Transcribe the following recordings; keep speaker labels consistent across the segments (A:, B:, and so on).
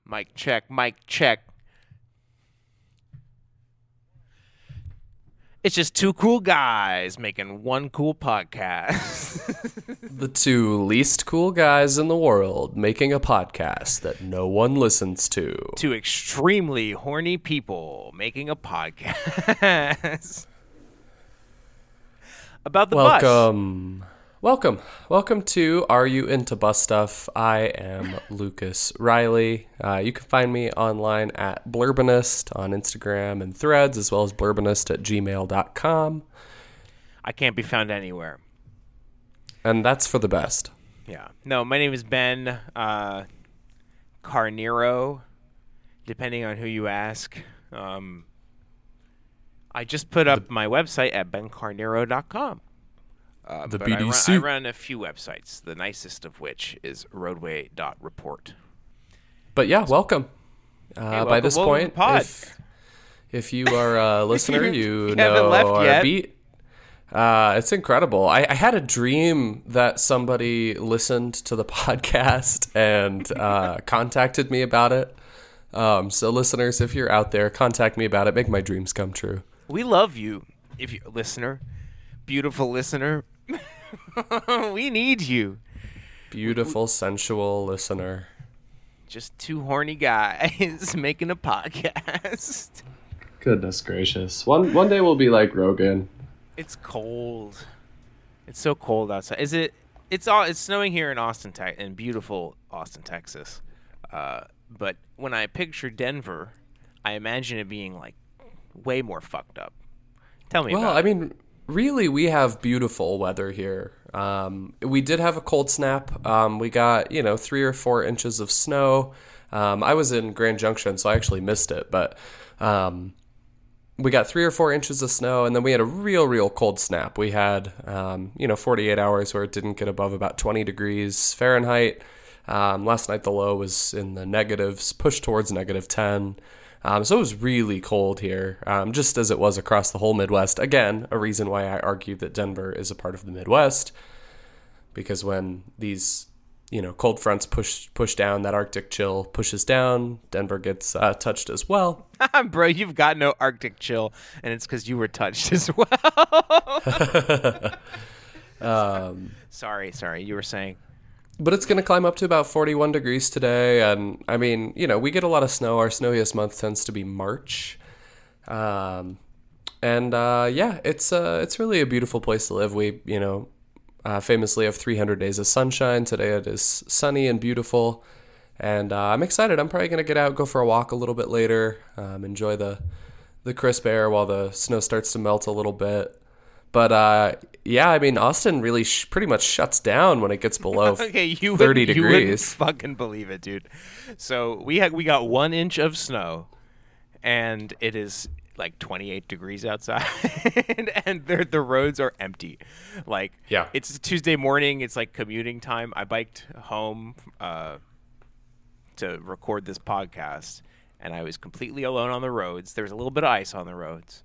A: Mic check, mic check. It's just two cool guys making one cool podcast.
B: The two least cool guys in the world making a podcast that no one listens to.
A: Two extremely horny people making a podcast. About the bus.
B: Welcome to Are You Into Bus Stuff? I am Lucas Riley. You can find me online at Blurbinist on Instagram and Threads, as well as blurbinist@gmail.com.
A: I can't be found anywhere.
B: And that's for the best.
A: Yeah. No, my name is Ben Carnero, depending on who you ask. I just put up my website at bencarnero.com.
B: The
A: but
B: BDC.
A: I run a few websites, the nicest of which is roadway.report.
B: But yeah, welcome. By this
A: welcome
B: point,
A: pod.
B: if you are a listener, you
A: haven't
B: know
A: left
B: our
A: yet.
B: beat. It's incredible. I had a dream that somebody listened to the podcast and contacted me about it. So listeners, if you're out there, contact me about it. Make my dreams come true.
A: We love you, if you're a listener. Beautiful listener. We need you.
B: Beautiful, sensual listener.
A: Just two horny guys making a podcast.
B: Goodness gracious. One day we'll be like Rogan.
A: It's cold. It's so cold outside. It's snowing here in Austin, in beautiful Austin, Texas. But when I picture Denver, I imagine it being like way more fucked up. Tell me about it.
B: Well, I mean, really, we have beautiful weather here. We did have a cold snap. We got, 3 or 4 inches of snow. I was in Grand Junction, so I actually missed it. But we got 3 or 4 inches of snow, and then we had a real cold snap. We had, 48 hours where it didn't get above about 20 degrees Fahrenheit. Last night, the low was in the negatives, pushed towards -10. So it was really cold here, just as it was across the whole Midwest. Again, a reason why I argue that Denver is a part of the Midwest, because when these, cold fronts push down, that Arctic chill pushes down, Denver gets touched as well.
A: Bro, you've got no Arctic chill, and it's because you were touched as well. Sorry, you were saying.
B: But it's going to climb up to about 41 degrees today. And I mean, we get a lot of snow. Our snowiest month tends to be March. It's really a beautiful place to live. We, famously have 300 days of sunshine. Today it is sunny and beautiful. And I'm excited. I'm probably going to get out, go for a walk a little bit later, enjoy the crisp air while the snow starts to melt a little bit. But, Austin really pretty much shuts down when it gets below 30 degrees.
A: You wouldn't fucking believe it, dude. So we got 1 inch of snow, and it is like 28 degrees outside, and the roads are empty. Like,
B: yeah.
A: It's Tuesday morning. It's like commuting time. I biked home to record this podcast, and I was completely alone on the roads. There was a little bit of ice on the roads.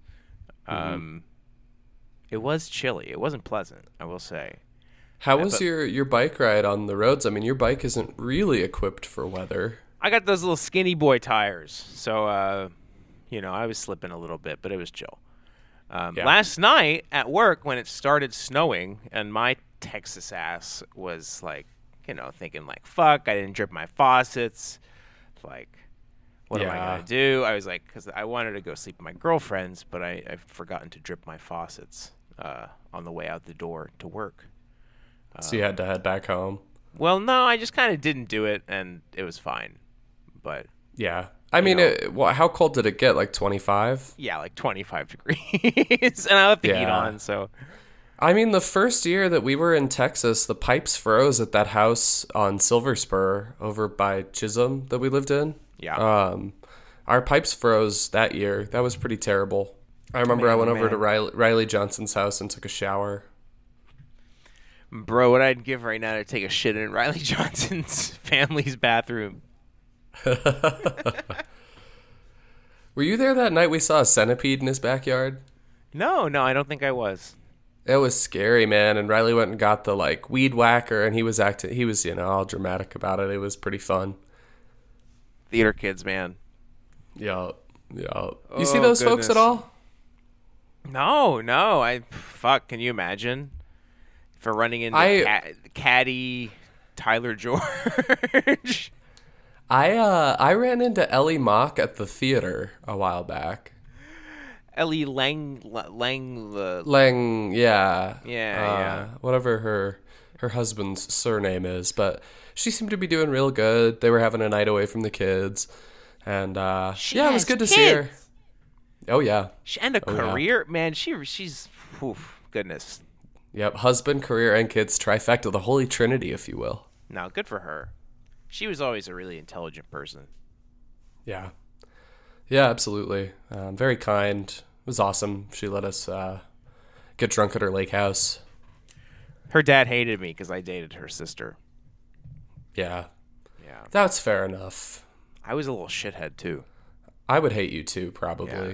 A: It was chilly. It wasn't pleasant, I will say.
B: How was your bike ride on the roads? I mean, your bike isn't really equipped for weather.
A: I got those little skinny boy tires, so I was slipping a little bit, but it was chill. Last night at work, when it started snowing, and my Texas ass was like, thinking like, fuck, I didn't drip my faucets. Like, what am I going to do? I was like, because I wanted to go sleep with my girlfriends, but I've forgotten to drip my faucets on the way out the door to work.
B: So you had to head back home?
A: Well, no, I just kind of didn't do it, and it was fine. But
B: yeah. I mean, how cold did it get? Like 25?
A: Yeah, like 25 degrees. And I left the heat on, so.
B: I mean, the first year that we were in Texas, the pipes froze at that house on Silver Spur over by Chisholm that we lived in.
A: Yeah.
B: Our pipes froze that year. That was pretty terrible. I remember I went over to Riley Johnson's house and took a shower.
A: Bro, what I'd give right now to take a shit in Riley Johnson's family's bathroom.
B: Were you there that night we saw a centipede in his backyard?
A: No, I don't think I was.
B: It was scary, man. And Riley went and got the weed whacker, and he was all dramatic about it. It was pretty fun.
A: Theater kids, man.
B: Yeah. Yeah. You see those
A: goodness.
B: folks at all?
A: No. Fuck, can you imagine? For running into Caddy Tyler George.
B: I ran into Ellie Mock at the theater a while back.
A: Ellie Lang.
B: Yeah.
A: Yeah.
B: Whatever her husband's surname is, but she seemed to be doing real good. They were having a night away from the kids, and it was good to see her. Oh yeah,
A: and a career, man. She's goodness.
B: Yep, husband, career, and kids trifecta, the holy trinity, if you will.
A: No, good for her. She was always a really intelligent person.
B: Yeah, absolutely. Very kind. It was awesome. She let us get drunk at her lake house.
A: Her dad hated me because I dated her sister.
B: Yeah, that's fair enough.
A: I was a little shithead too.
B: I would hate you too, probably.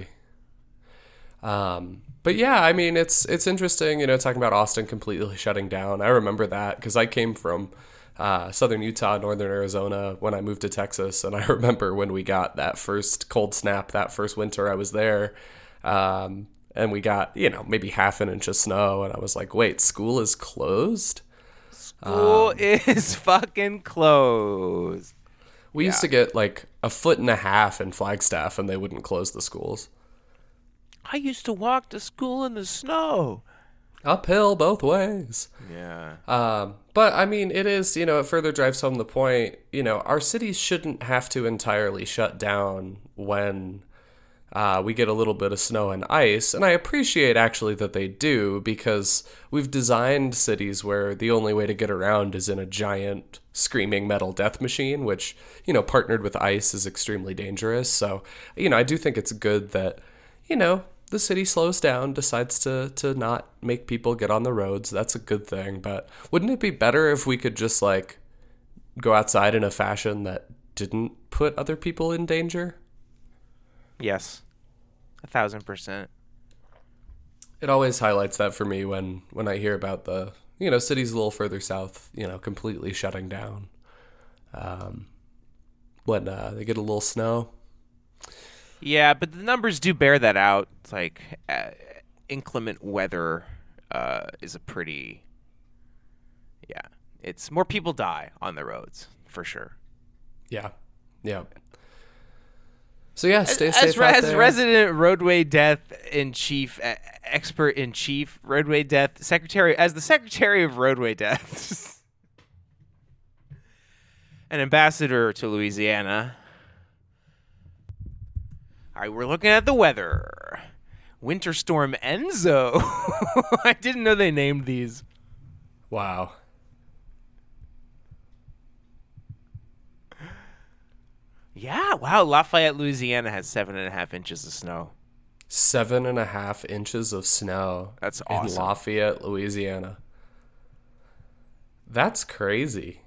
B: Yeah. But yeah, I mean, it's interesting, talking about Austin completely shutting down. I remember that because I came from southern Utah, northern Arizona when I moved to Texas, and I remember when we got that first cold snap, that first winter I was there, and we got, maybe half an inch of snow, and I was like, wait, school is closed?
A: School is fucking closed.
B: We used to get like 1.5 feet in Flagstaff, and they wouldn't close the schools.
A: I used to walk to school in the snow.
B: Uphill both ways.
A: Yeah.
B: But I mean, it is, it further drives home the point, our cities shouldn't have to entirely shut down when we get a little bit of snow and ice. And I appreciate actually that they do, because we've designed cities where the only way to get around is in a giant screaming metal death machine, which, partnered with ice is extremely dangerous. So, I do think it's good that, the city slows down, decides to not make people get on the roads. That's a good thing. But wouldn't it be better if we could just like go outside in a fashion that didn't put other people in danger?
A: Yes. 1,000%.
B: It always highlights that for me when I hear about the, cities a little further south, completely shutting down. When they get a little snow.
A: Yeah, but the numbers do bear that out. It's like inclement weather is a pretty... Yeah, it's more people die on the roads, for sure.
B: Yeah. So yeah, stay safe out there.
A: As resident roadway death in chief, expert in chief, roadway death secretary, as the secretary of roadway deaths, an ambassador to Louisiana. All right, we're looking at the weather. Winter Storm Enzo. I didn't know they named these.
B: Wow.
A: Yeah, wow. Lafayette, Louisiana has 7.5 inches of snow.
B: 7.5 inches of snow.
A: That's awesome.
B: In Lafayette, Louisiana. That's crazy.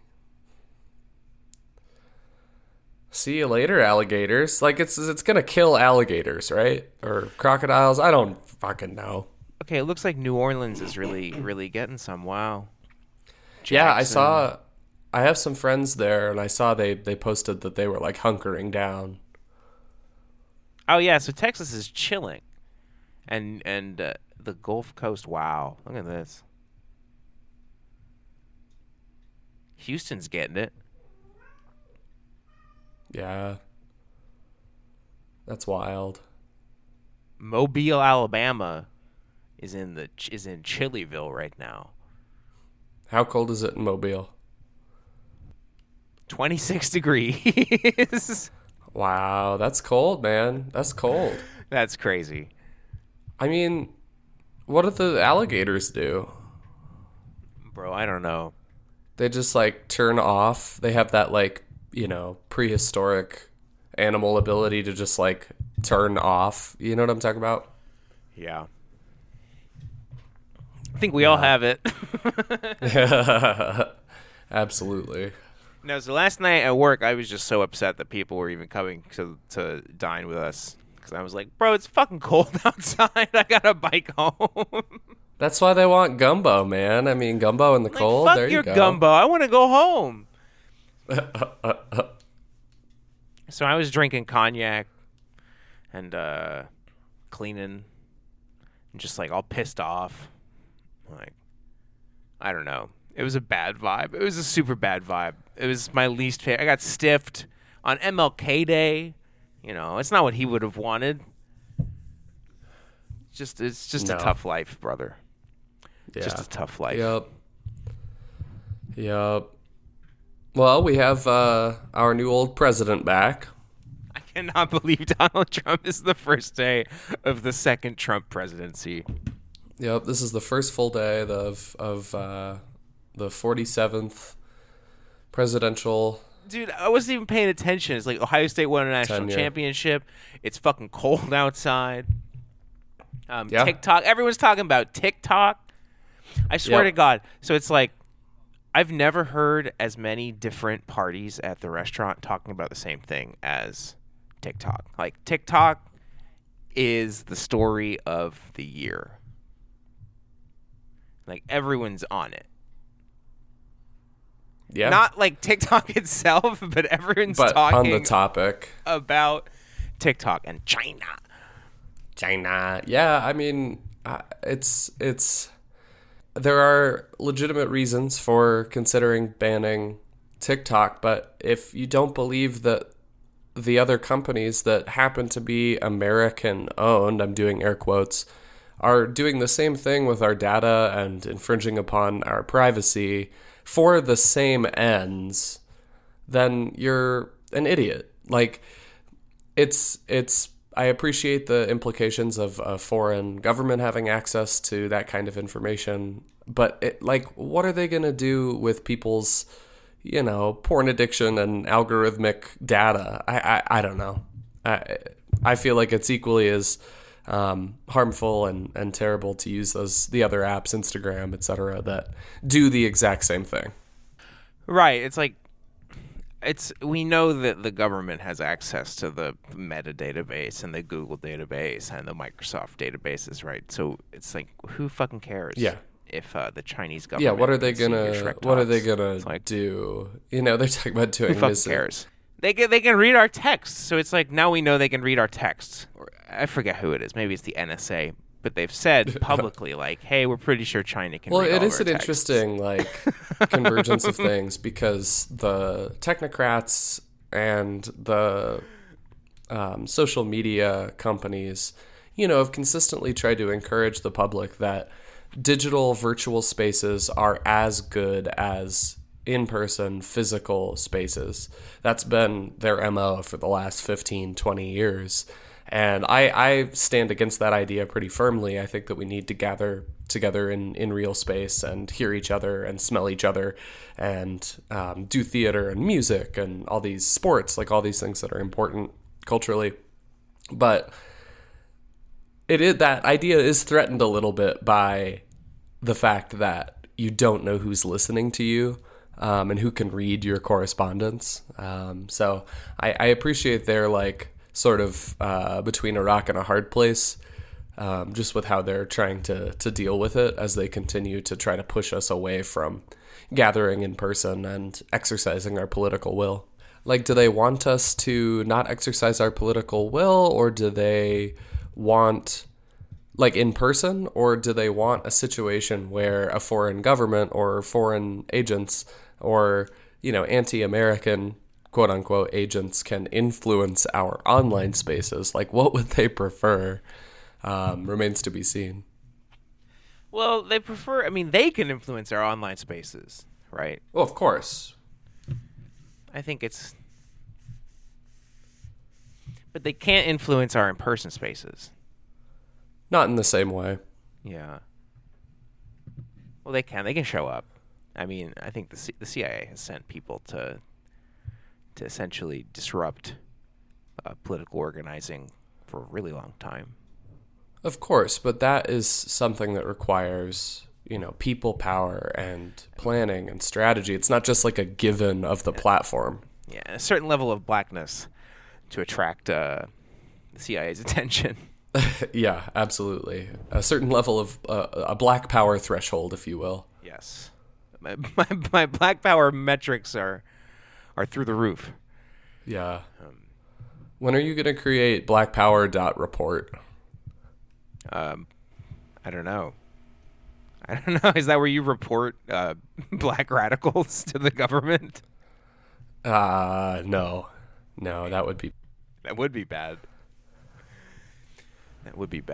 B: See you later, alligators. Like, it's gonna kill alligators, right? Or crocodiles. I don't fucking know.
A: Okay, it looks like New Orleans is really, really getting some. Wow. Jackson.
B: Yeah, I have some friends there, and I saw they posted that they were, like, hunkering down.
A: Oh, yeah, so Texas is chilling. And the Gulf Coast, wow. Look at this. Houston's getting it.
B: Yeah. That's wild.
A: Mobile, Alabama is in Chillyville right now.
B: How cold is it in Mobile?
A: 26 degrees.
B: Wow, that's cold, man. That's cold.
A: That's crazy.
B: I mean, what do the alligators do?
A: Bro, I don't know.
B: They just, like, turn off. They have that, like, prehistoric animal ability to just, like, turn off. You know what I'm talking about?
A: Yeah. I think we all have it.
B: Absolutely.
A: No, so last night at work, I was just so upset that people were even coming to dine with us. Because I was like, bro, it's fucking cold outside. I got to bike home.
B: That's why they want gumbo, man. I mean, gumbo in the cold.
A: Fuck
B: there you
A: your
B: go.
A: gumbo. I want to go home. So I was drinking cognac and cleaning and just like all pissed off. Like, I don't know. It was a bad vibe. It was a super bad vibe. It was my least favorite. I got stiffed on MLK Day. You know, it's not what he would have wanted. It's just a tough life, brother.
B: Yeah.
A: Just a tough life.
B: Yep. Well, we have our new old president back.
A: I cannot believe Donald Trump is the first day of the second Trump presidency.
B: Yep, this is the first full day of the 47th presidential.
A: Dude, I wasn't even paying attention. It's like Ohio State won a national championship. It's fucking cold outside. TikTok. Everyone's talking about TikTok. I swear to God. So it's like, I've never heard as many different parties at the restaurant talking about the same thing as TikTok. Like, TikTok is the story of the year. Like, everyone's on it.
B: Yeah.
A: Not like TikTok itself, but everyone's talking
B: on the topic
A: about TikTok and China.
B: Yeah, I mean, it's there are legitimate reasons for considering banning TikTok, but if you don't believe that the other companies that happen to be American owned, I'm doing air quotes, are doing the same thing with our data and infringing upon our privacy for the same ends, then you're an idiot. Like, it's I appreciate the implications of a foreign government having access to that kind of information, but what are they going to do with people's, porn addiction and algorithmic data? I don't know. I feel like it's equally as harmful and terrible to use the other apps, Instagram, etc., that do the exact same thing.
A: Right. It's like, we know that the government has access to the Meta database and the Google database and the Microsoft databases, right? So it's like, who fucking cares?
B: Yeah.
A: If the Chinese government,
B: what are they gonna do? They're talking about doing.
A: Who fucking cares? They can read our texts, so it's like, now we know they can read our texts. I forget who it is. Maybe it's the NSA. But they've said publicly, like, hey, we're pretty sure China can read all of our texts.
B: Well, it is an interesting, convergence of things, because the technocrats and the social media companies, have consistently tried to encourage the public that digital virtual spaces are as good as in-person physical spaces. That's been their MO for the last 15, 20 years. And I stand against that idea pretty firmly. I think that we need to gather together in real space and hear each other and smell each other and do theater and music and all these sports, like all these things that are important culturally. But that idea is threatened a little bit by the fact that you don't know who's listening to you and who can read your correspondence. So I appreciate their sort of between a rock and a hard place, just with how they're trying to deal with it as they continue to try to push us away from gathering in person and exercising our political will. Like, do they want us to not exercise our political will, or do they want, in person, or do they want a situation where a foreign government or foreign agents or, anti-American quote-unquote agents can influence our online spaces? What would they prefer? Remains to be seen.
A: Well, they can influence our online spaces, right?
B: Well, of course.
A: I think but they can't influence our in-person spaces.
B: Not in the same way.
A: Yeah. Well, they can. They can show up. I think the CIA has sent people to essentially disrupt political organizing for a really long time.
B: Of course, but that is something that requires, people power and planning and strategy. It's not just a given of the platform.
A: Yeah, a certain level of blackness to attract the CIA's attention.
B: Yeah, absolutely. A certain level of a black power threshold, if you will.
A: Yes. My black power metrics are through the roof.
B: Yeah. When are you going to create blackpower.report?
A: I don't know. I don't know. Is that where you report black radicals to the government?
B: No, that would be
A: bad. That would be bad.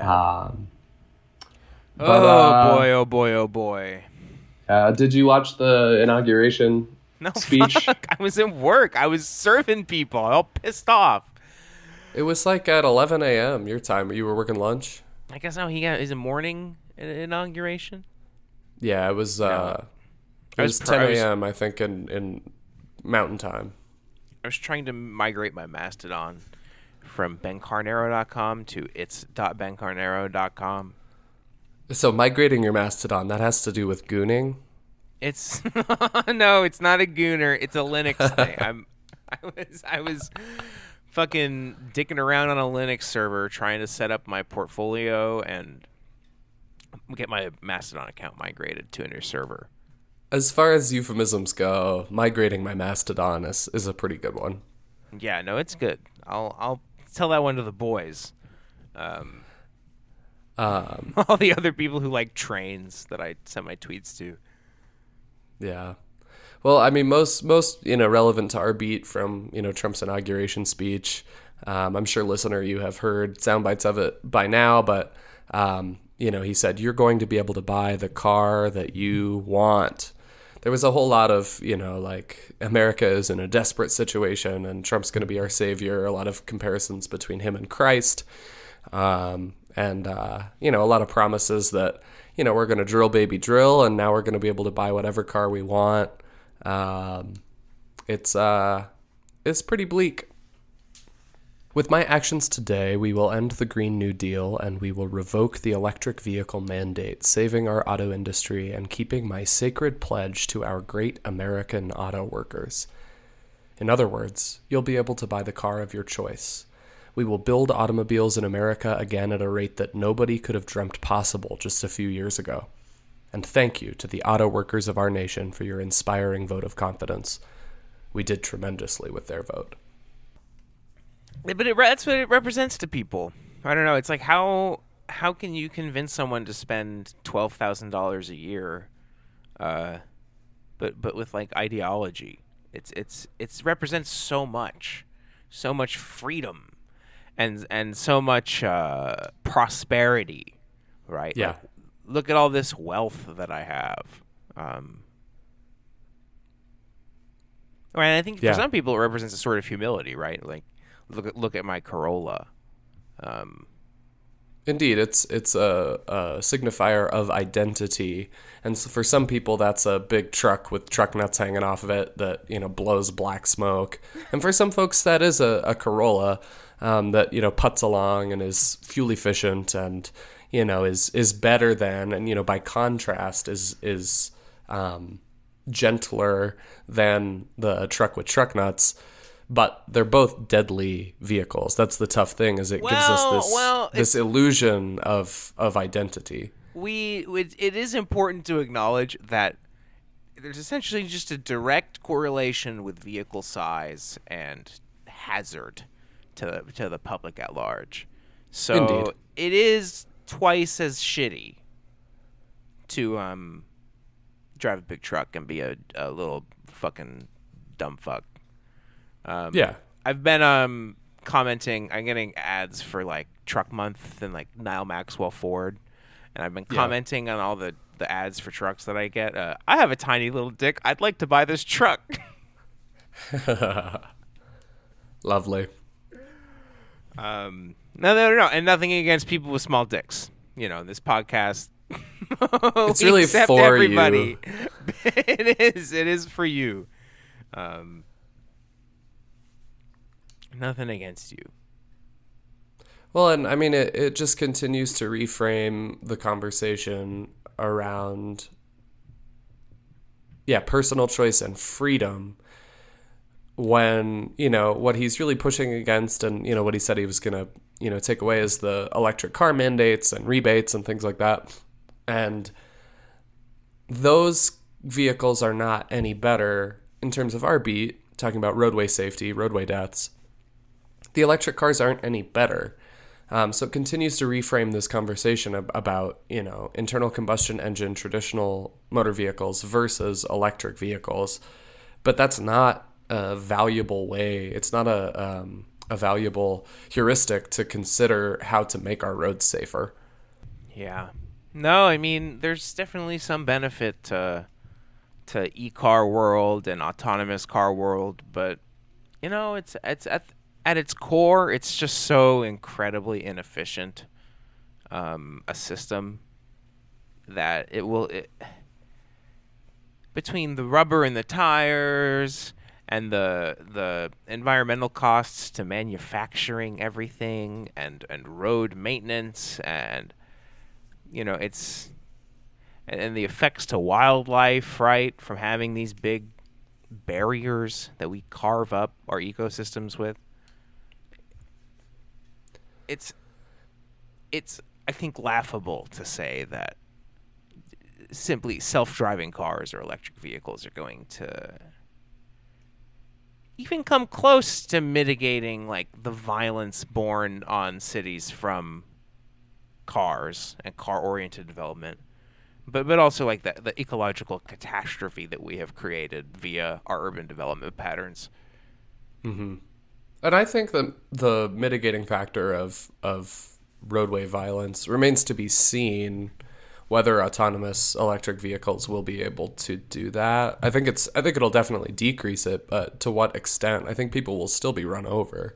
A: Oh boy, oh boy.
B: Did you watch the inauguration speech?
A: Fuck. I was at work. I was serving people. All pissed off.
B: It was like at 11 a.m. your time. You were working lunch?
A: I guess now is it morning inauguration?
B: Yeah, it was. It was 10 a.m. I think in Mountain Time.
A: I was trying to migrate my Mastodon from bencarnero.com to its.bencarnero.com.
B: So migrating your Mastodon, that has to do with gooning?
A: It's no, it's not a gooner. It's a Linux thing. I was fucking dicking around on a Linux server trying to set up my portfolio and get my Mastodon account migrated to a new server.
B: As far as euphemisms go, migrating my Mastodon is a pretty good one.
A: Yeah, no, it's good. I'll tell that one to the boys. All the other people who like trains that I send my tweets to.
B: Yeah. Well, I mean, most relevant to our beat from, Trump's inauguration speech. I'm sure, listener, you have heard sound bites of it by now, but, he said, you're going to be able to buy the car that you want. There was a whole lot of, like America is in a desperate situation and Trump's going to be our savior. A lot of comparisons between him and Christ. And a lot of promises that, we're going to drill, baby, drill. And now we're going to be able to buy whatever car we want. It's pretty bleak. With my actions today, we will end the Green New Deal and we will revoke the electric vehicle mandate, saving our auto industry and keeping my sacred pledge to our great American auto workers. In other words, you'll be able to buy the car of your choice. We will build automobiles in America again at a rate that nobody could have dreamt possible just a few years ago. And thank you to the auto workers of our nation for your inspiring vote of confidence. We did tremendously with their vote.
A: But that's what it represents to people. I don't know. It's like how can you convince someone to spend $12,000 a year, but with like ideology? It's represents so much freedom, and so much prosperity, right?
B: Yeah.
A: Like, look at all this wealth that I have. Right. I think for some people it represents a sort of humility, right? Like, look at my Corolla.
B: Indeed, it's a signifier of identity, and so for some people that's a big truck with truck nuts hanging off of it that blows black smoke, and for some folks that is a Corolla that puts along and is fuel efficient and is better than, and by contrast is gentler than the truck with truck nuts. But they're both deadly vehicles. That's the tough thing, is it gives us this illusion of identity.
A: It is important to acknowledge that there's essentially just a direct correlation with vehicle size and hazard to the public at large. So
B: Indeed.
A: It is twice as shitty to drive a big truck and be a little fucking dumb fuck. I've been commenting. I'm getting ads for like Truck Month and like Nile Maxwell Ford, and I've been commenting on all the ads for trucks that I get. I have a tiny little dick. I'd like to buy this truck.
B: Lovely.
A: No, and nothing against people with small dicks. This podcast.
B: It's really for
A: everybody. You. It is for you. Nothing against you.
B: Well, and I mean, it just continues to reframe the conversation around, personal choice and freedom when, what he's really pushing against and, what he said he was going to, take away is the electric car mandates and rebates and things like that. And those vehicles are not any better in terms of our beat, talking about roadway safety, roadway deaths. the electric cars aren't any better. So it continues to reframe this conversation about, internal combustion engine, traditional motor vehicles versus electric vehicles. But that's not a valuable way. It's not a valuable heuristic to consider how to make our roads safer.
A: Yeah. No, I mean, there's definitely some benefit to e-car world and autonomous car world, but it's at its core, it's just so incredibly inefficient a system that between the rubber in the tires and the environmental costs to manufacturing everything and road maintenance and it's and the effects to wildlife, right, from having these big barriers that we carve up our ecosystems with. It's I think laughable to say that simply self-driving cars or electric vehicles are going to even come close to mitigating like the violence born on cities from cars and car-oriented development, but also like the ecological catastrophe that we have created via our urban development patterns.
B: Mm-hmm. And I think that the mitigating factor of roadway violence remains to be seen, whether autonomous electric vehicles will be able to do that. I think it'll definitely decrease it, but to what extent? I think people will still be run over.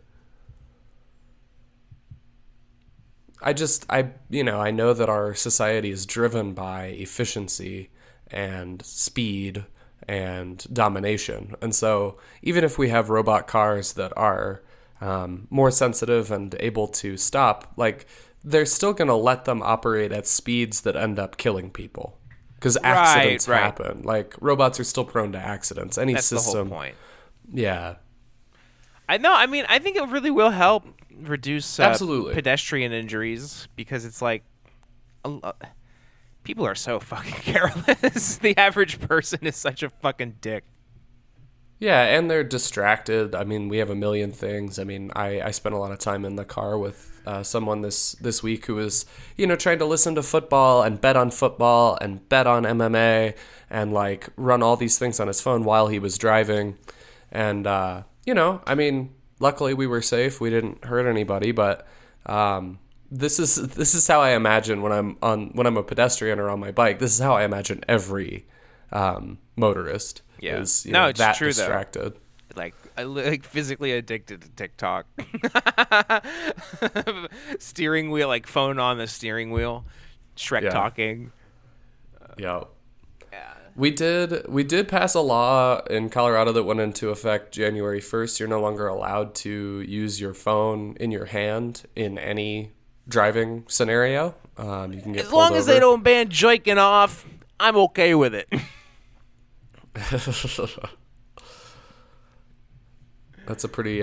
B: I know that our society is driven by efficiency and speed and domination. And so even if we have robot cars that are more sensitive and able to stop, like, they're still going to let them operate at speeds that end up killing people. Because accidents happen. Like, robots are still prone to accidents. That's system.
A: The whole point.
B: Yeah.
A: I know. I mean, I think it really will help reduce
B: absolutely
A: pedestrian injuries, because it's like people are so fucking careless. The average person is such a fucking dick.
B: Yeah, and they're distracted. I mean, we have a million things. I mean, I spent a lot of time in the car with someone this week who was, trying to listen to football and bet on football and bet on MMA and, like, run all these things on his phone while he was driving. And, I mean, luckily we were safe. We didn't hurt anybody, but this is how I imagine when I'm a pedestrian or on my bike. This is how I imagine every motorist.
A: Yeah.
B: Is,
A: it's
B: that
A: true,
B: distracted.
A: Though. Like physically addicted to TikTok. Steering wheel, like phone on the steering wheel. Shrek talking.
B: Yeah. We did pass a law in Colorado that went into effect January 1st. You're no longer allowed to use your phone in your hand in any driving scenario. You can get
A: as long as they don't ban joiking off, I'm okay with it.
B: That's a pretty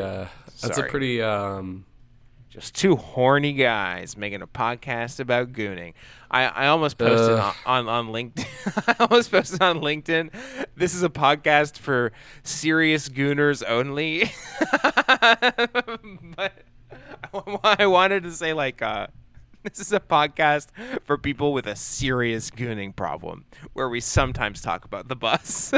A: just two horny guys making a podcast about gooning. I almost posted on LinkedIn. I almost posted on LinkedIn. This is a podcast for serious gooners only. But I wanted to say, like, this is a podcast for people with a serious gooning problem, where we sometimes talk about the bus.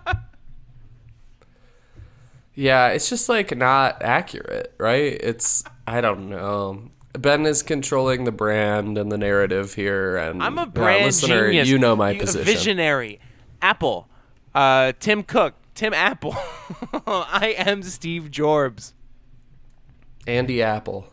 B: Yeah, it's just, like, not accurate, right? I don't know. Ben is controlling the brand and the narrative here, and
A: I'm a brand
B: listener,
A: genius.
B: You know my position.
A: Visionary. Apple. Tim Cook. Tim Apple. I am Steve Jobs.
B: Andy Apple.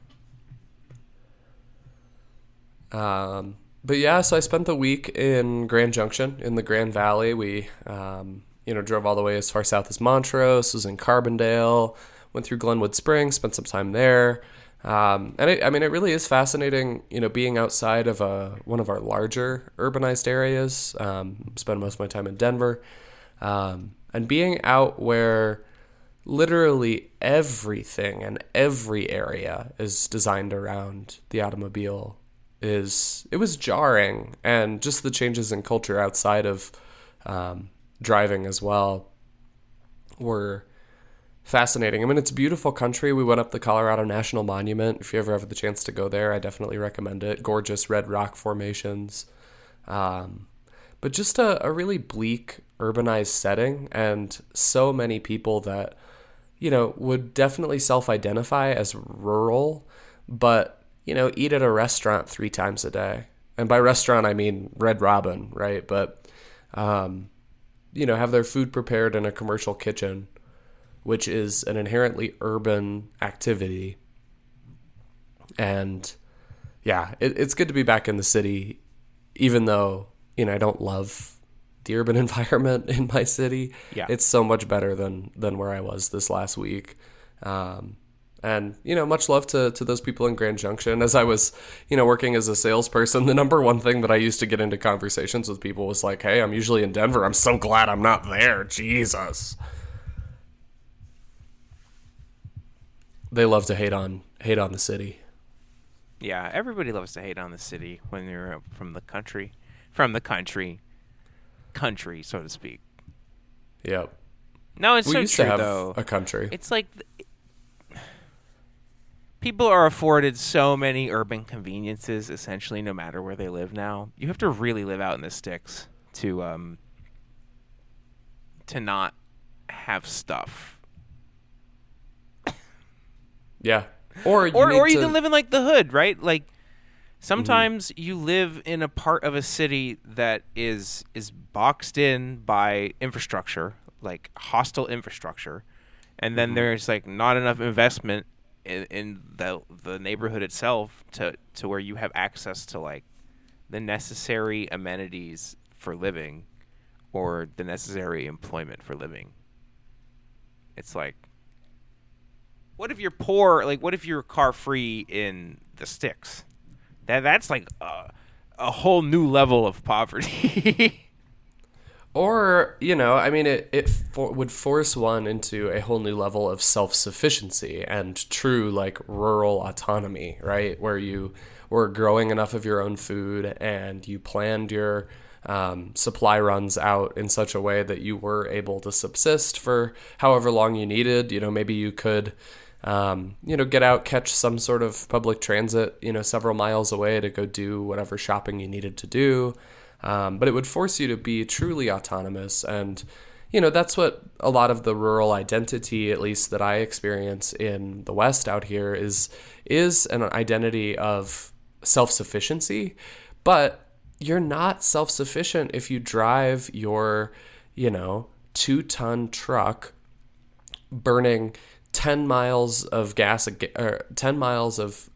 B: But yeah, so I spent the week in Grand Junction in the Grand Valley. We drove all the way as far south as Montrose, was in Carbondale, went through Glenwood Springs, spent some time there. And it really is fascinating, being outside of one of our larger urbanized areas. Spent most of my time in Denver, and being out where literally everything and every area is designed around the automobile it was jarring, and just the changes in culture outside of driving as well were fascinating. I mean, it's a beautiful country. We went up the Colorado National Monument. If you ever have the chance to go there, I definitely recommend it. Gorgeous red rock formations. But just a really bleak urbanized setting, and so many people that, would definitely self-identify as rural, but, eat at a restaurant 3 times a day. And by restaurant, I mean Red Robin, right? But, have their food prepared in a commercial kitchen, which is an inherently urban activity. And yeah, it's good to be back in the city, even though, I don't love the urban environment in my city.
A: Yeah.
B: It's so much better than where I was this last week. And, much love to those people in Grand Junction. As I was, working as a salesperson, the number one thing that I used to get into conversations with people was like, hey, I'm usually in Denver. I'm so glad I'm not there. Jesus. They love to hate on the city.
A: Yeah, everybody loves to hate on the city when they're from the country, so to speak.
B: Yep.
A: No, it's
B: we
A: so
B: used
A: true,
B: to have
A: though.
B: a country.
A: It's like people are afforded so many urban conveniences, essentially, no matter where they live now. You have to really live out in the sticks to not have stuff.
B: Yeah. Or you
A: can live in like the hood, right? Like sometimes you live in a part of a city that is boxed in by infrastructure, like hostile infrastructure, and then there's like not enough investment in the neighborhood itself to where you have access to like the necessary amenities for living or the necessary employment for living. It's like, what if you're poor? Like, what if you're car free in the sticks? That's like a whole new level of poverty.
B: Or, it would force one into a whole new level of self-sufficiency and true, like, rural autonomy, right? Where you were growing enough of your own food and you planned your supply runs out in such a way that you were able to subsist for however long you needed. Maybe you could get out, catch some sort of public transit, several miles away to go do whatever shopping you needed to do. But it would force you to be truly autonomous. And, that's what a lot of the rural identity, at least that I experience in the West out here, is an identity of self-sufficiency. But you're not self-sufficient if you drive your, 2-ton truck burning 10 miles of gas, or 10 miles of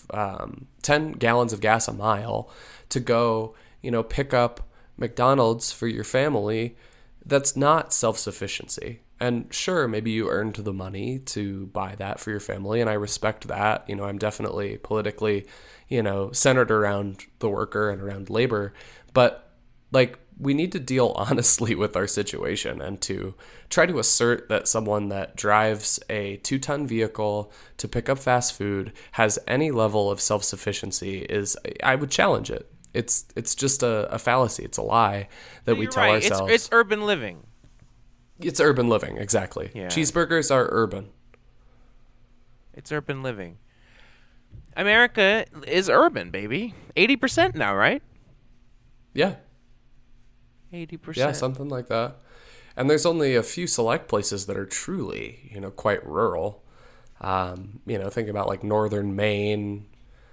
B: 10 gallons of gas a mile to go, pick up McDonald's for your family. That's not self-sufficiency. And sure, maybe you earned the money to buy that for your family, and I respect that. I'm definitely politically, centered around the worker and around labor. But, like, we need to deal honestly with our situation, and to try to assert that someone that drives a 2-ton vehicle to pick up fast food has any level of self-sufficiency I would challenge it. It's just a fallacy. It's a lie that we tell ourselves.
A: It's urban living.
B: It's urban living, exactly.
A: Yeah.
B: Cheeseburgers are urban.
A: It's urban living. America is urban, baby. 80% now, right?
B: Yeah.
A: 80%.
B: Yeah, something like that. And there's only a few select places that are truly, quite rural. Think about like northern Maine.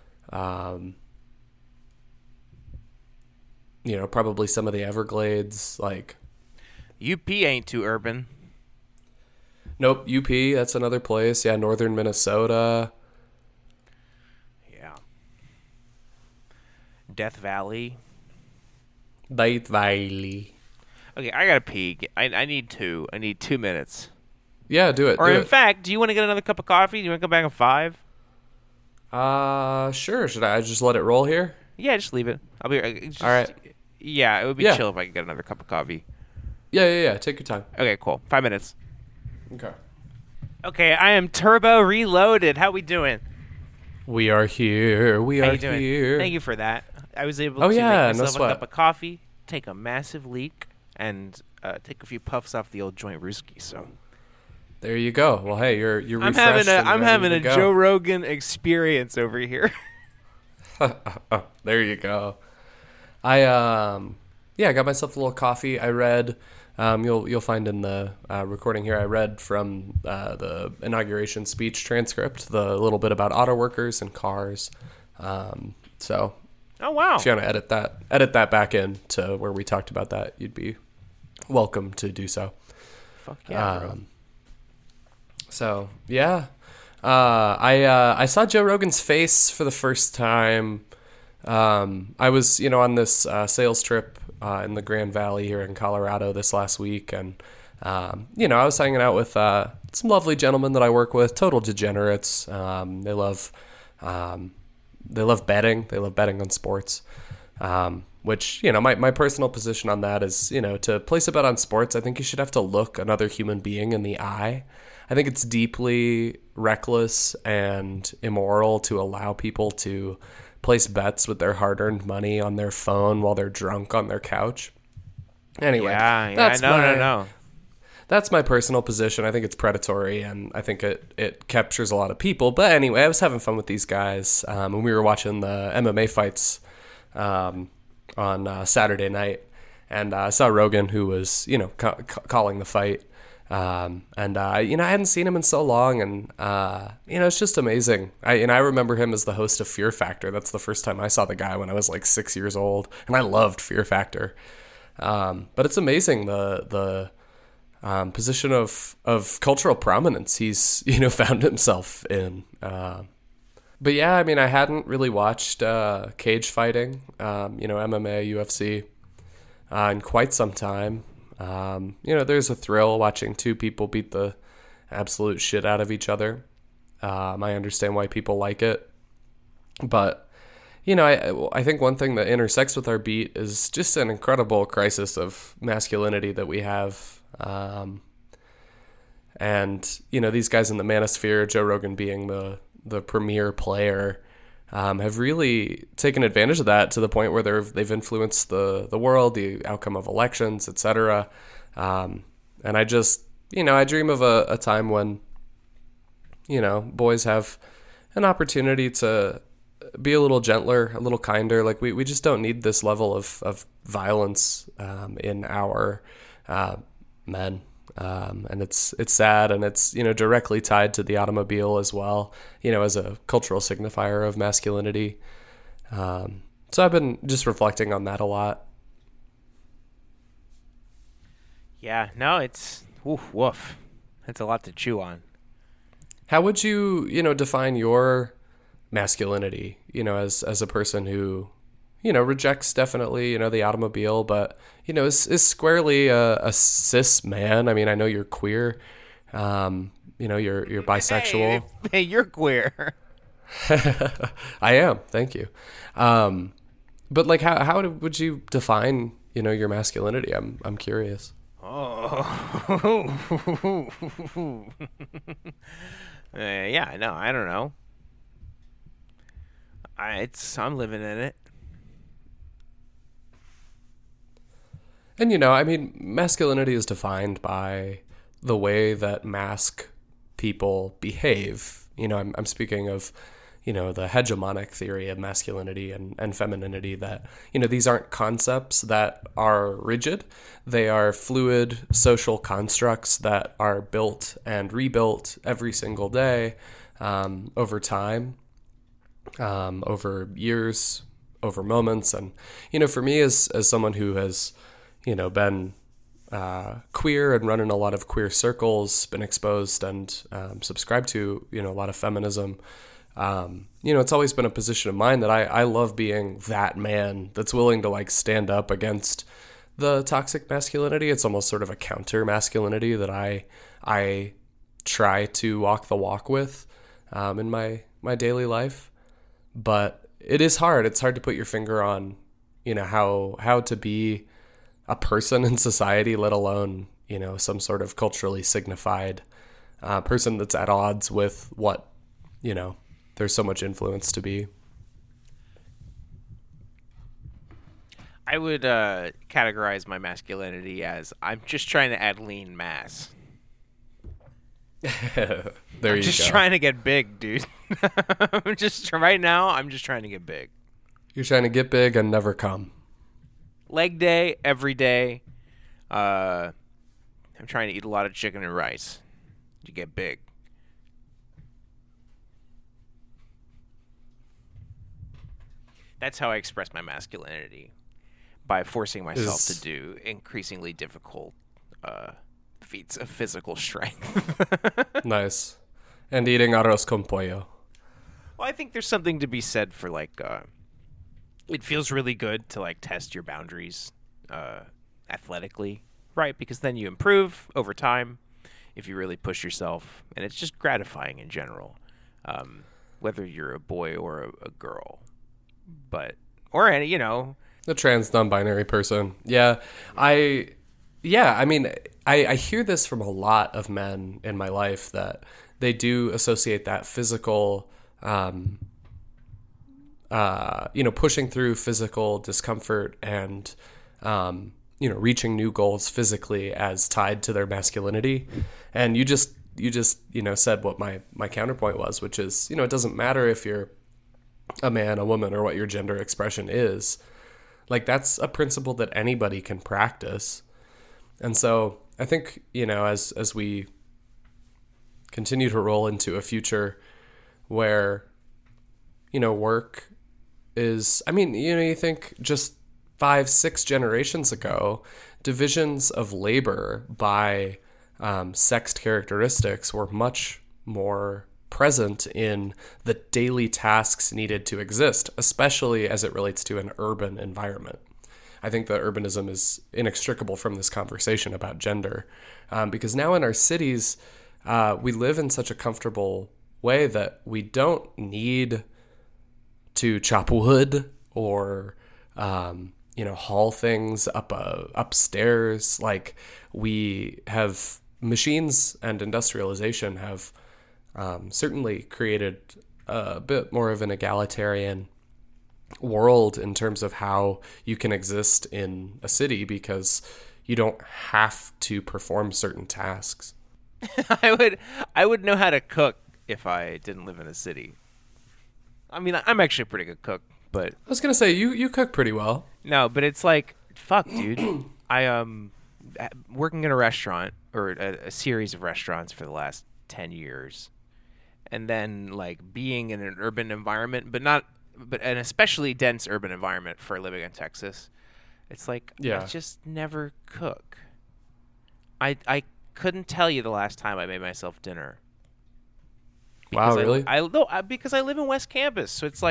B: Probably some of the Everglades, like.
A: UP ain't too urban.
B: Nope, UP, that's another place. Yeah, northern Minnesota.
A: Yeah. Death Valley.
B: Death Valley.
A: Okay, I gotta pee. I need 2. I need 2 minutes.
B: Yeah, do it.
A: Or in fact, do you want to get another cup of coffee? Do you want to come back in 5?
B: Sure. Should I just let it roll here?
A: Yeah, just leave it. I'll be.
B: All right.
A: Yeah, it would be chill if I could get another cup of coffee.
B: Yeah. Take your time.
A: Okay, cool. 5 minutes.
B: Okay.
A: Okay, I am turbo reloaded. How we doing?
B: We are here. We
A: How
B: are
A: you doing?
B: here.
A: Thank you for that. I was able to
B: make
A: myself
B: no
A: a cup of coffee, take a massive leak, and take a few puffs off the old joint Ruski. So
B: There you go. Well, hey, you're
A: I'm
B: refreshed.
A: I'm having a
B: go.
A: Joe Rogan experience over here.
B: There you go. I I got myself a little coffee. I read. You'll find in the recording here. I read from the inauguration speech transcript the little bit about auto workers and cars. So,
A: oh wow!
B: If you want to edit that back in to where we talked about that, you'd be welcome to do so.
A: Fuck yeah, bro.
B: So yeah, I saw Joe Rogan's face for the first time. I was on this sales trip in the Grand Valley here in Colorado this last week, and I was hanging out with some lovely gentlemen that I work with, total degenerates. They love betting. They love betting on sports. Which, my personal position on that is, to place a bet on sports, I think you should have to look another human being in the eye. I think it's deeply reckless and immoral to allow people to place bets with their hard-earned money on their phone while they're drunk on their couch. Anyway,
A: no.
B: That's my personal position. I think it's predatory, and I think it captures a lot of people. But anyway, I was having fun with these guys, and we were watching the MMA fights on Saturday night, and I saw Rogan, who was calling the fight. I hadn't seen him in so long, and it's just amazing. I remember him as the host of Fear Factor. That's the first time I saw the guy when I was like 6 years old, and I loved Fear Factor. But it's amazing the position of cultural prominence he's found himself in. But yeah, I mean, I hadn't really watched cage fighting, MMA, UFC, in quite some time. There's a thrill watching two people beat the absolute shit out of each other. I understand why people like it. But, I think one thing that intersects with our beat is just an incredible crisis of masculinity that we have. These guys in the manosphere, Joe Rogan being the premier player, have really taken advantage of that to the point where they've influenced the world, the outcome of elections, etc. And I just, I dream of a time when, boys have an opportunity to be a little gentler, a little kinder. Like we just don't need this level of violence in our men. And it's sad, and it's directly tied to the automobile as well, as a cultural signifier of masculinity. So I've been just reflecting on that a lot.
A: Yeah, no, it's woof. That's a lot to chew on.
B: How would you define your masculinity? As a person who rejects definitely, the automobile, but, is squarely a cis man. I mean, I know you're queer, you're bisexual.
A: Hey, you're queer.
B: I am. Thank you. But like, how would you define, your masculinity? I'm curious.
A: Oh, yeah, no, I don't know. I'm living in it.
B: And, I mean, masculinity is defined by the way that mask people behave. I'm speaking of, the hegemonic theory of masculinity and femininity, that, these aren't concepts that are rigid. They are fluid social constructs that are built and rebuilt every single day, over time, over years, over moments. And, for me as someone who has, been queer and run in a lot of queer circles, been exposed and subscribed to, a lot of feminism. It's always been a position of mine that I love being that man that's willing to like stand up against the toxic masculinity. It's almost sort of a counter masculinity that I try to walk the walk with in my daily life. But it is hard. It's hard to put your finger on, how to be a person in society, let alone, some sort of culturally signified person that's at odds with what, there's so much influence to be.
A: I would categorize my masculinity as I'm just trying to add lean mass.
B: There
A: I'm
B: you
A: just
B: go.
A: trying to get big, dude. Right now, I'm just trying to get big.
B: You're trying to get big and never come.
A: Leg day every day. I'm trying to eat a lot of chicken and rice to get big. That's how I express my masculinity, by forcing myself to do increasingly difficult feats of physical strength.
B: Nice. And eating arroz con pollo.
A: Well, I think there's something to be said for it feels really good to test your boundaries athletically, right? Because then you improve over time if you really push yourself, and it's just gratifying in general, whether you're a boy or a girl, or any,
B: The trans non-binary person. Yeah. I mean, I hear this from a lot of men in my life that they do associate that physical, pushing through physical discomfort and, reaching new goals physically as tied to their masculinity. And you just said what my counterpoint was, which is, it doesn't matter if you're a man, a woman, or what your gender expression is. That's a principle that anybody can practice. And so I think, as we continue to roll into a future where, work is, you think just 5-6 generations ago, divisions of labor by sexed characteristics were much more present in the daily tasks needed to exist, especially as it relates to an urban environment. I think that urbanism is inextricable from this conversation about gender, because now in our cities, we live in such a comfortable way that we don't need to chop wood or haul things upstairs. We have machines, and industrialization have certainly created a bit more of an egalitarian world in terms of how you can exist in a city, because you don't have to perform certain tasks.
A: I would know how to cook if I didn't live in a city. I'm actually a pretty good cook, but
B: I was gonna say you cook pretty well.
A: No, but it's fuck, dude. I working in a restaurant, or a series of restaurants for the last 10 years, and then being in an urban environment, but an especially dense urban environment for living in Texas. It's I just never cook. I couldn't tell you the last time I made myself dinner.
B: Wow, really?
A: Because I live in West Campus, so it's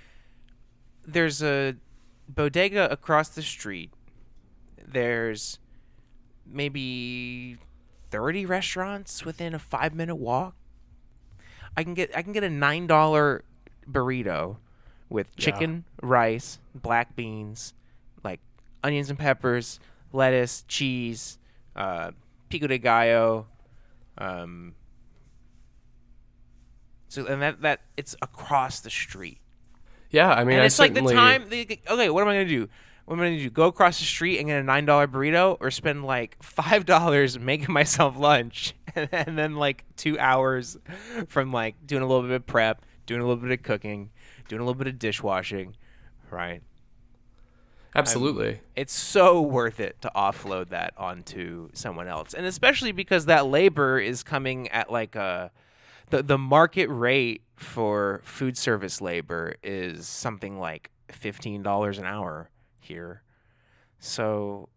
A: there's a bodega across the street. There's maybe 30 restaurants within a 5-minute walk. I can get a $9 burrito with chicken, rice, black beans, onions and peppers, lettuce, cheese, pico de gallo. So that it's across the street.
B: Yeah,
A: and it's certainly the time. Okay, what am I gonna do? What am I gonna do? Go across the street and get a $9 burrito, or spend $5 making myself lunch, and then 2 hours from doing a little bit of prep, doing a little bit of cooking, doing a little bit of dishwashing, right?
B: Absolutely.
A: It's so worth it to offload that onto someone else, and especially because that labor is coming at the market rate for food service labor is something like $15 an hour here. So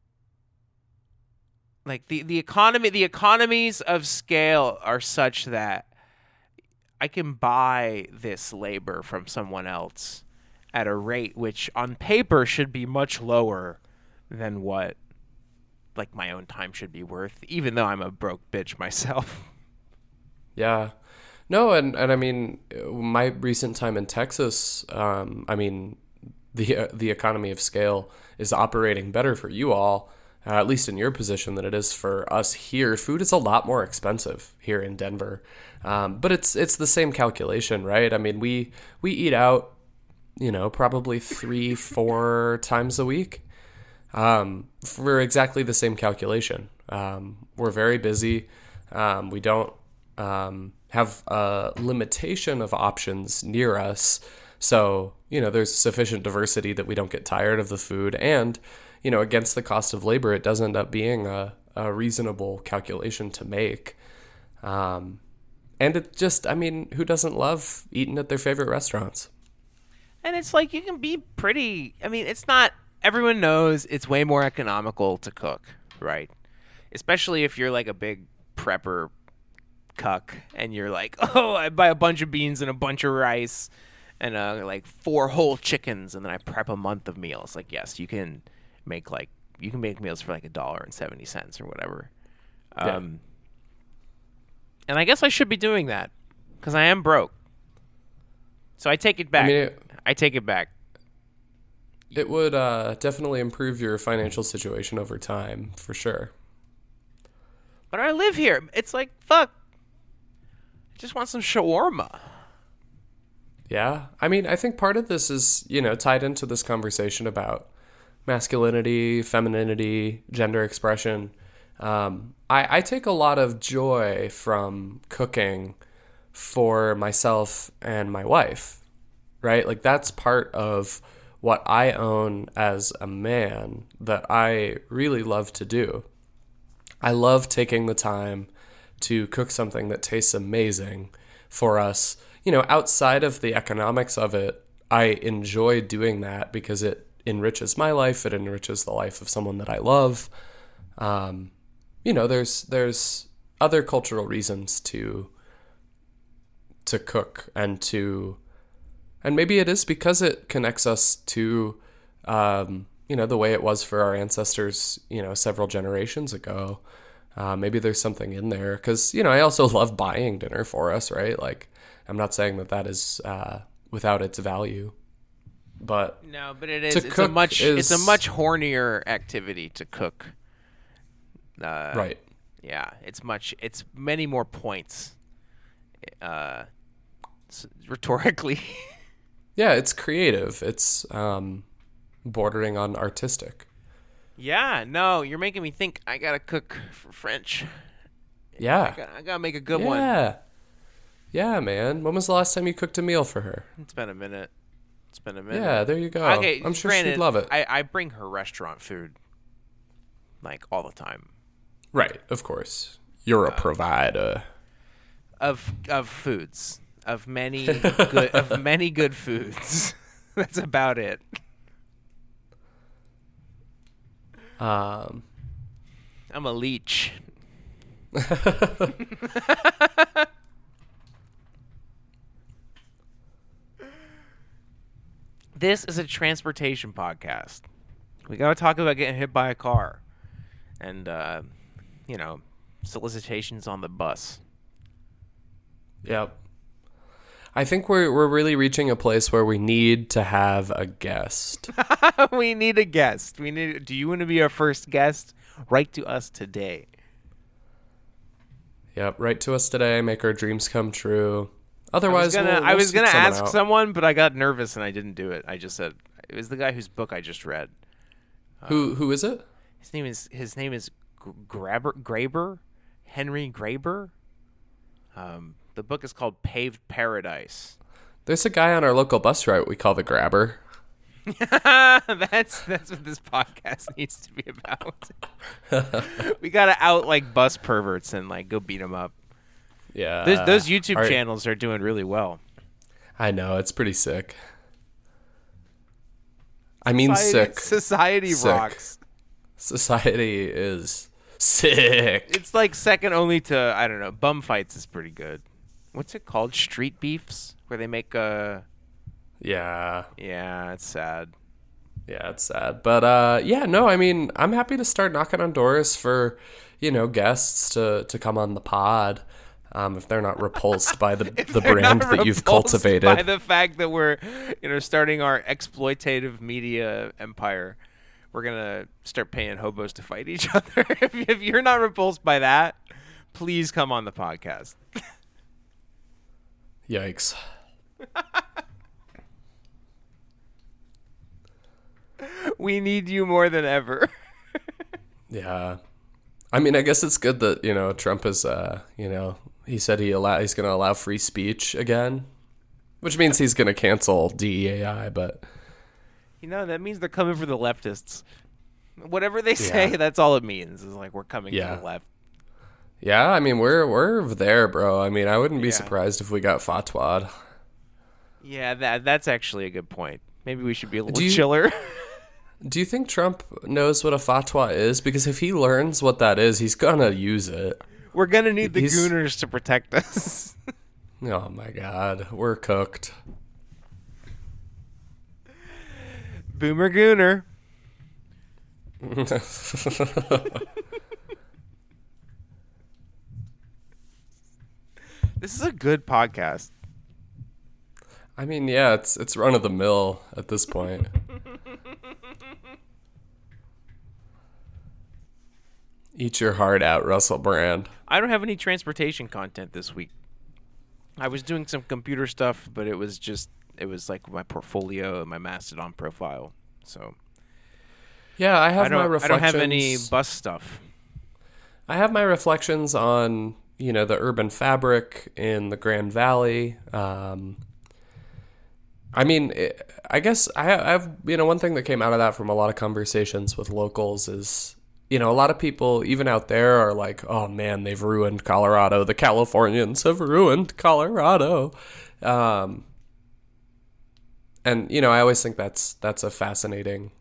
A: the economies of scale are such that I can buy this labor from someone else at a rate which on paper should be much lower than what my own time should be worth, even though I'm a broke bitch myself.
B: Yeah. No, and my recent time in Texas, the economy of scale is operating better for you all, at least in your position, than it is for us here. Food is a lot more expensive here in Denver, but it's the same calculation, right? We eat out, probably 3-4 times a week, for exactly the same calculation. We're very busy. We don't have a limitation of options near us. So, there's sufficient diversity that we don't get tired of the food. And, against the cost of labor, it does end up being a reasonable calculation to make. And it just, who doesn't love eating at their favorite restaurants?
A: And it's like you can be pretty, it's not, everyone knows it's way more economical to cook, right? Especially if you're like a big prepper cuck and you're like, oh, I buy a bunch of beans and a bunch of rice and like 4 whole chickens and then I prep a month of meals. Like, yes, you can make meals for like $1.70 or whatever.
B: Yeah.
A: And I guess I should be doing that because I am broke. So I take it back. I take it back.
B: It would definitely improve your financial situation over time, for sure.
A: But I live here. It's like, fuck. I just want some shawarma.
B: Yeah. I think part of this is, tied into this conversation about masculinity, femininity, gender expression. I take a lot of joy from cooking for myself and my wife, right? Like that's part of what I own as a man that I really love to do. I love taking the time to cook something that tastes amazing for us. Outside of the economics of it, I enjoy doing that because it enriches my life. It enriches the life of someone that I love. There's other cultural reasons to cook and maybe it is because it connects us to, the way it was for our ancestors, several generations ago. Maybe there's something in there because, I also love buying dinner for us, right? Like, I'm not saying that is without its value, but
A: no, but it is. It's a much hornier activity to cook.
B: Right.
A: Yeah, it's many more points. Rhetorically.
B: Yeah, it's creative. It's bordering on artistic.
A: Yeah, no, you're making me think I gotta cook for French.
B: Yeah.
A: I gotta make a good one.
B: Yeah, man. When was the last time you cooked a meal for her?
A: It's been a minute.
B: Yeah, there you go.
A: Okay,
B: I'm sure
A: granted,
B: she'd love it.
A: I bring her restaurant food, like, all the time.
B: Right, of course. You're a provider.
A: Of foods. Of many good foods. That's about it.
B: I'm
A: a leech. This is a transportation podcast. We got to talk about getting hit by a car and, solicitations on the bus.
B: Yep. I think we're really reaching a place where we need to have a guest.
A: We need a guest. Do you want to be our first guest? Write to us today.
B: Yep, write to us today. Make our dreams come true. Otherwise,
A: I was gonna ask someone, but I got nervous and I didn't do it. I just said it was the guy whose book I just read.
B: Who is it?
A: His name is Graeber, Henry Graeber. The book is called Paved Paradise.
B: There's a guy on our local bus route we call the Grabber.
A: That's what this podcast needs to be about. We gotta out like bus perverts and like go beat them up.
B: Yeah,
A: those YouTube channels are doing really well.
B: I know, it's pretty sick. Sick.
A: Society rocks.
B: Society is sick.
A: It's like second only to, I don't know, Bum Fights is pretty good. What's it called? Street Beefs, where they make
B: Yeah,
A: it's sad.
B: Yeah, it's sad. But I'm happy to start knocking on doors for, guests to come on the pod. If they're not repulsed by the brand that you've cultivated.
A: By the fact that we're, starting our exploitative media empire, we're gonna start paying hobos to fight each other. If you're not repulsed by that, please come on the podcast.
B: Yikes.
A: We need you more than ever.
B: Yeah. I mean, I guess it's good that, Trump is, he said he's going to allow free speech again, which means he's going to cancel DEAI, but...
A: That means they're coming for the leftists. Whatever they say, that's all it means. Is like we're coming for the left.
B: Yeah, I mean, we're there, bro. I mean, I wouldn't be surprised if we got fatwa'd.
A: Yeah, that's actually a good point. Maybe we should be a little chiller.
B: Do you think Trump knows what a fatwa is? Because if he learns what that is, he's gonna use it.
A: We're gonna need the Gooners to protect us.
B: Oh my God, we're cooked.
A: Boomer Gooner. This is a good podcast.
B: I mean, yeah, it's run of the mill at this point. Eat your heart out, Russell Brand.
A: I don't have any transportation content this week. I was doing some computer stuff, but it was like my portfolio and my Mastodon profile. So
B: yeah, I have my reflections.
A: I don't have any bus stuff.
B: I have my reflections on, the urban fabric in the Grand Valley. I mean, I guess I've one thing that came out of that from a lot of conversations with locals is, a lot of people, even out there, are like, oh man, they've ruined Colorado. The Californians have ruined Colorado. And, I always think that's a fascinating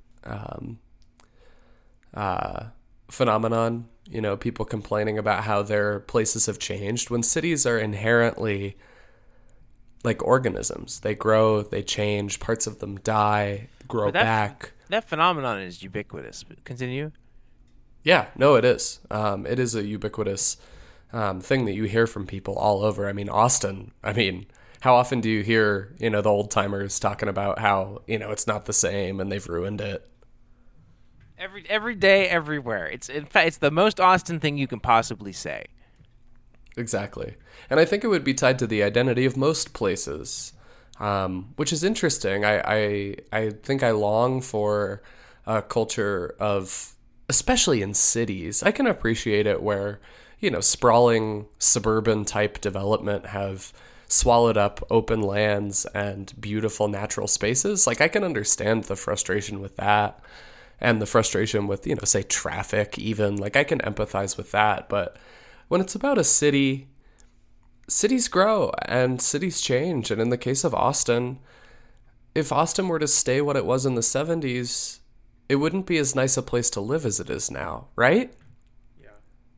B: phenomenon. People complaining about how their places have changed when cities are inherently like organisms. They grow, they change, parts of them die, grow back.
A: That phenomenon is ubiquitous. Continue.
B: Yeah, no, it is. It is a ubiquitous thing that you hear from people all over. I mean, Austin, how often do you hear, the old timers talking about how, it's not the same and they've ruined it?
A: Every day, everywhere. In fact, it's the most Austin thing you can possibly say.
B: Exactly. And I think it would be tied to the identity of most places, which is interesting. I think I long for a culture of, especially in cities, I can appreciate it where, sprawling suburban type development have swallowed up open lands and beautiful natural spaces. Like, I can understand the frustration with that and the frustration with, say traffic even. Like, I can empathize with that. But when it's about a city, cities grow and cities change. And in the case of Austin, if Austin were to stay what it was in the 70s, it wouldn't be as nice a place to live as it is now, right?
A: Yeah.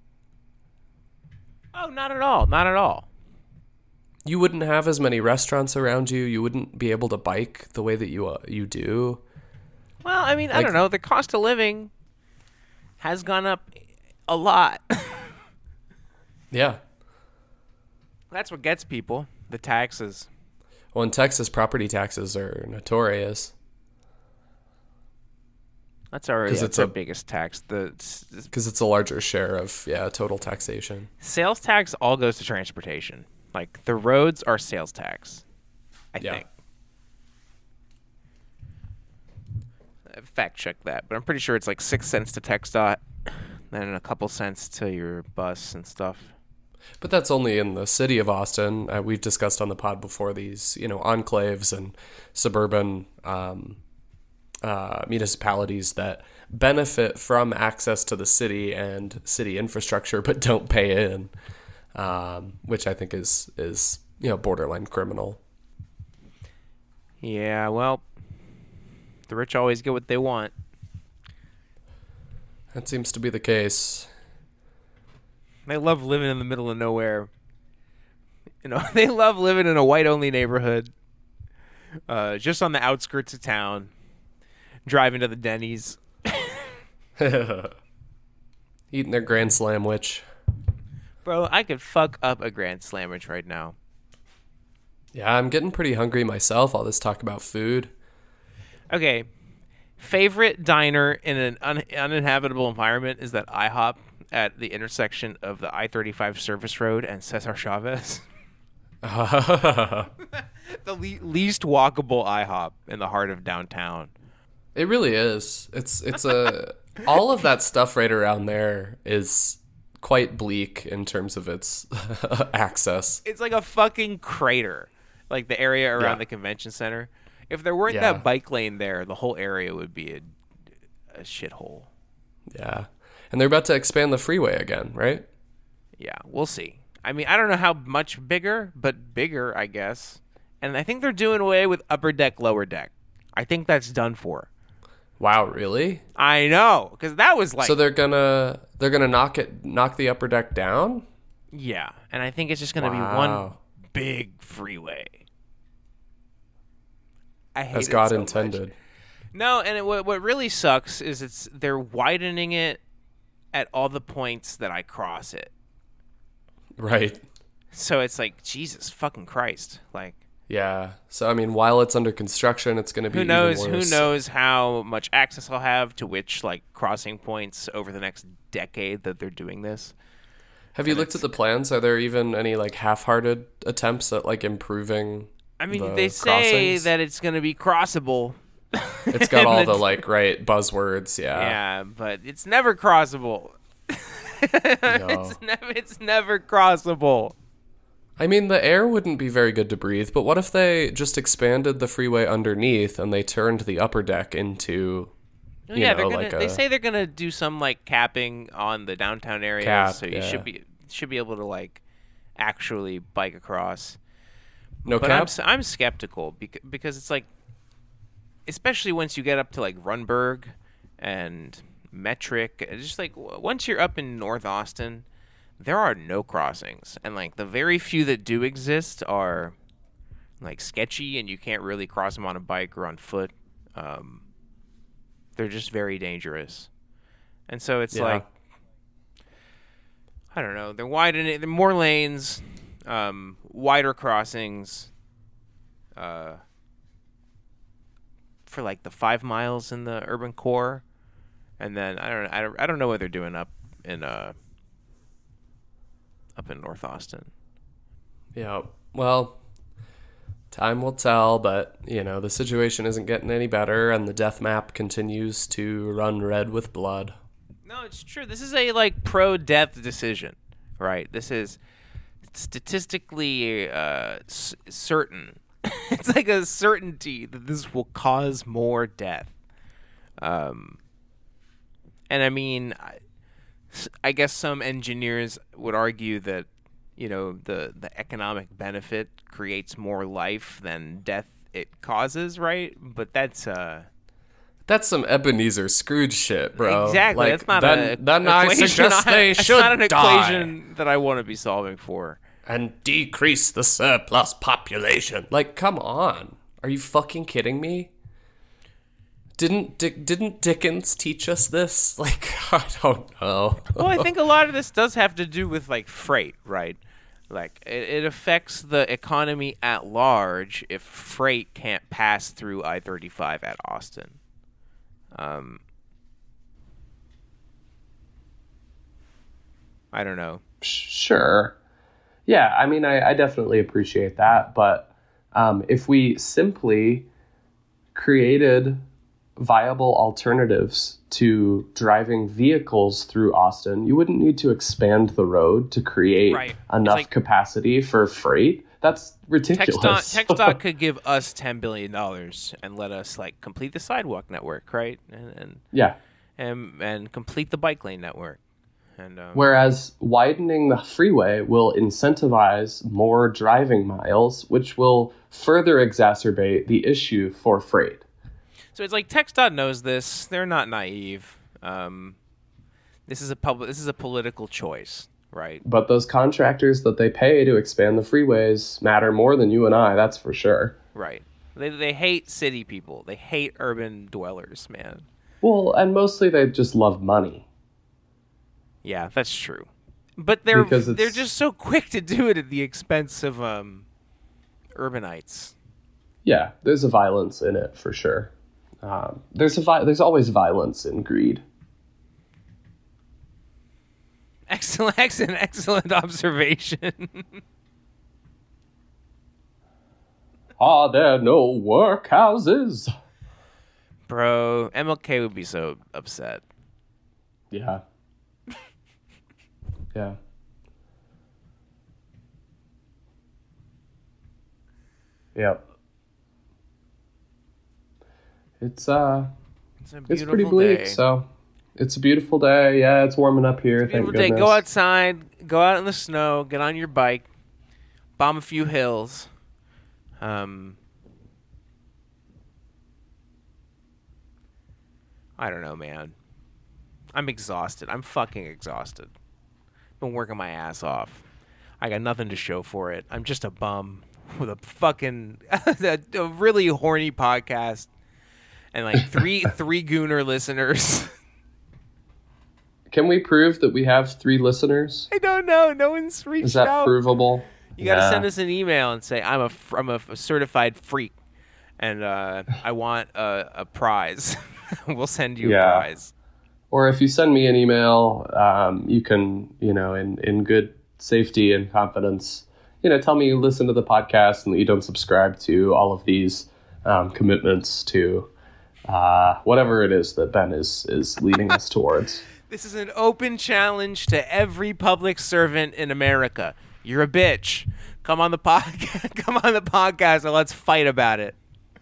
A: Oh, not at all. Not at all.
B: You wouldn't have as many restaurants around you. You wouldn't be able to bike the way that you do.
A: Well, I don't know. The cost of living has gone up a lot.
B: Yeah.
A: That's what gets people, the taxes.
B: Well, in Texas, property taxes are notorious.
A: That's our biggest tax.
B: Because it's a larger share of, total taxation.
A: Sales tax all goes to transportation. Like, the roads are sales tax, I think. Fact check that, but I'm pretty sure it's like 6 cents to TxDOT, then a couple cents to your bus and stuff.
B: But that's only in the city of Austin. We've discussed on the pod before these, enclaves and suburban municipalities that benefit from access to the city and city infrastructure, but don't pay in, which I think is borderline criminal.
A: Yeah, well, the rich always get what they want.
B: That seems to be the case.
A: They love living in the middle of nowhere. They love living in a white-only neighborhood, just on the outskirts of town, driving to the Denny's.
B: Eating their Grand Slamwich.
A: Bro, I could fuck up a Grand Slamwich right now.
B: Yeah, I'm getting pretty hungry myself, all this talk about food.
A: Okay, favorite diner in an uninhabitable environment is that IHOP at the intersection of the I-35 Service Road and Cesar Chavez. The least walkable IHOP in the heart of downtown.
B: It really is. It's all of that stuff right around there is quite bleak in terms of its access.
A: It's like a fucking crater, like the area around the convention center. If there weren't that bike lane there, the whole area would be a shithole.
B: Yeah. And they're about to expand the freeway again, right?
A: Yeah, we'll see. I mean, I don't know how much bigger, but bigger, I guess. And I think they're doing away with upper deck, lower deck. I think that's done for.
B: Wow, really?
A: I know, because that was like.
B: So they're gonna knock the upper deck down?
A: Yeah, and I think it's just gonna be one big freeway. I hate
B: as
A: it
B: God
A: so
B: intended.
A: Much. No, and what really sucks is they're widening it at all the points that I cross it.
B: Right.
A: So it's like, Jesus fucking Christ, like.
B: Yeah. So I mean, while it's under construction, it's going to be
A: who knows?
B: even worse.
A: Who knows how much access I'll have to which like crossing points over the next decade that they're doing this.
B: Have you looked at the plans? Are there even any like half-hearted attempts at like improving?
A: I mean, they say
B: crossings?
A: that it's going to be crossable.
B: It's got all the like right buzzwords. Yeah.
A: Yeah, but it's never crossable.
B: No.
A: It's never crossable.
B: I mean, the air wouldn't be very good to breathe, but what if they just expanded the freeway underneath and they turned the upper deck into,
A: they say they're gonna do some like capping on the downtown area, so you should be able to like actually bike across.
B: No
A: but
B: cap?
A: I'm skeptical because it's like, especially once you get up to like Runberg and Metric, just like once you're up in North Austin. There are no crossings, and like the very few that do exist are like sketchy, and you can't really cross them on a bike or on foot. They're just very dangerous, and so it's like I don't know. They're widening. They're more lanes, wider crossings, for like the 5 miles in the urban core, and then I don't know what they're doing up in North Austin.
B: Yeah. Well, time will tell, but, the situation isn't getting any better, and the death map continues to run red with blood.
A: No, it's true. This is a, like, pro-death decision, right? This is statistically certain. It's like a certainty that this will cause more death. And, I mean... I guess some engineers would argue that, the economic benefit creates more life than death it causes, right? But that's
B: some Ebenezer Scrooge shit, bro.
A: Exactly.
B: Like,
A: that's not
B: then I suggest they should
A: It's not an
B: die.
A: equation that I want to be solving for.
B: And decrease the surplus population. Like, come on. Are you fucking kidding me? Didn't Dickens teach us this? Like, I don't know.
A: Well, I think a lot of this does have to do with, like, freight, right? Like, it affects the economy at large if freight can't pass through I-35 at Austin. I don't know.
B: Sure. Yeah, I mean, I definitely appreciate that. But if we simply created viable alternatives to driving vehicles through Austin, you wouldn't need to expand the road to create enough capacity for freight. That's ridiculous.
A: TxDOT could give us $10 billion and let us like complete the sidewalk network, right? And complete the bike lane network. And
B: whereas widening the freeway will incentivize more driving miles, which will further exacerbate the issue for freight.
A: So it's like TxDOT knows this. They're not naive. This is a political choice, right?
B: But those contractors that they pay to expand the freeways matter more than you and I, that's for sure.
A: Right. They hate city people. They hate urban dwellers, man.
B: Well, and mostly they just love money.
A: Yeah, that's true. But they're just so quick to do it at the expense of urbanites.
B: Yeah, there's a violence in it for sure. There's always violence in greed.
A: Excellent observation.
B: Are there no workhouses?
A: Bro, MLK would be so upset.
B: Yeah. Yeah. Yep. It's pretty bleak,
A: day.
B: so it's a beautiful day. Yeah, it's warming up here.
A: It's a beautiful
B: thank goodness.
A: day. Go outside, go out in the snow, get on your bike, bomb a few hills. I don't know, man. I'm exhausted. I'm fucking exhausted. Been working my ass off. I got nothing to show for it. I'm just a bum with a fucking a really horny podcast and like three Gooner listeners.
B: Can we prove that we have 3 listeners?
A: I don't know. No one's reached out.
B: Is that provable?
A: You got to send us an email and say I'm a certified freak, and I want a prize. We'll send you a prize.
B: Or if you send me an email, you can, in good safety and confidence, tell me you listen to the podcast and that you don't subscribe to all of these commitments to whatever it is that Ben is leading us towards.
A: This is an open challenge to every public servant in America. You're a bitch. Come on the podcast. Come on the podcast and let's fight about it.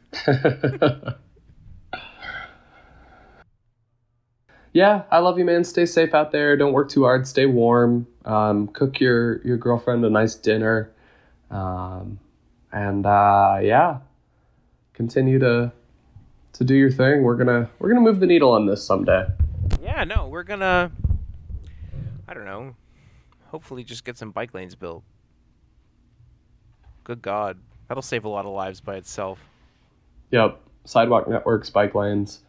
B: Yeah, I love you, man. Stay safe out there. Don't work too hard. Stay warm. Cook your girlfriend a nice dinner. Continue to do your thing. We're gonna move the needle on this someday.
A: Yeah, no, we're gonna. I don't know. Hopefully, just get some bike lanes built. Good God, that'll save a lot of lives by itself.
B: Yep, sidewalk networks, bike lanes.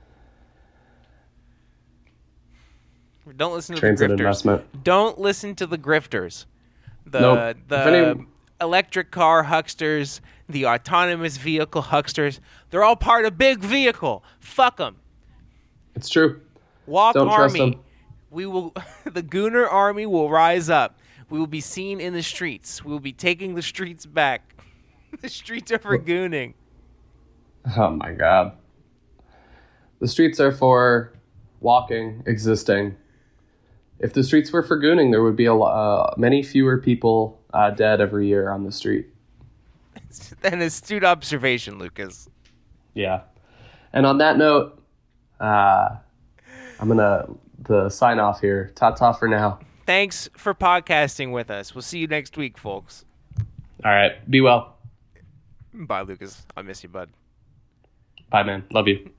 A: Don't listen to
B: Transit
A: the grifters.
B: Investment.
A: Don't listen to the grifters.
B: Nope.
A: The electric car hucksters, the autonomous vehicle hucksters. They're all part of big vehicle. Fuck them.
B: It's true.
A: Walk
B: Don't trust
A: army.
B: them.
A: We will. The Gooner army will rise up. We will be seen in the streets. We will be taking the streets back. The streets are for gooning.
B: Oh my God. The streets are for walking, existing. If the streets were for gooning, there would be many fewer people dead every year on the street.
A: It's an astute observation, Lucas.
B: Yeah. And on that note, I'm going to sign off here. Ta-ta for now.
A: Thanks for podcasting with us. We'll see you next week, folks.
B: All right. Be well.
A: Bye, Lucas. I miss you, bud.
B: Bye, man. Love you.